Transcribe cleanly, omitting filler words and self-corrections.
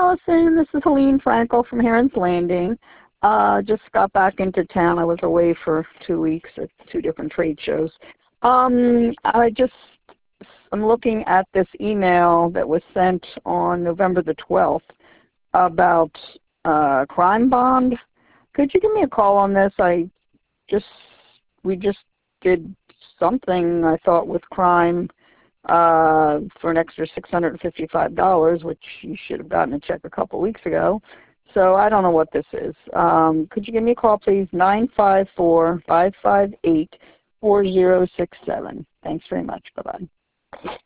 Allison. This is Helene Frankel from Heron's Landing. Just got back into town. I was away for 2 weeks at 2 different trade shows. I'm looking at this email that was sent on November the 12th about crime bond. Could you give me a call on this? We just did something, I thought, with crime for an extra $655, which you should have gotten a check a couple weeks ago. So I don't know what this is. Could you give me a call, please? 954-558-4067. Thanks very much. Bye-bye.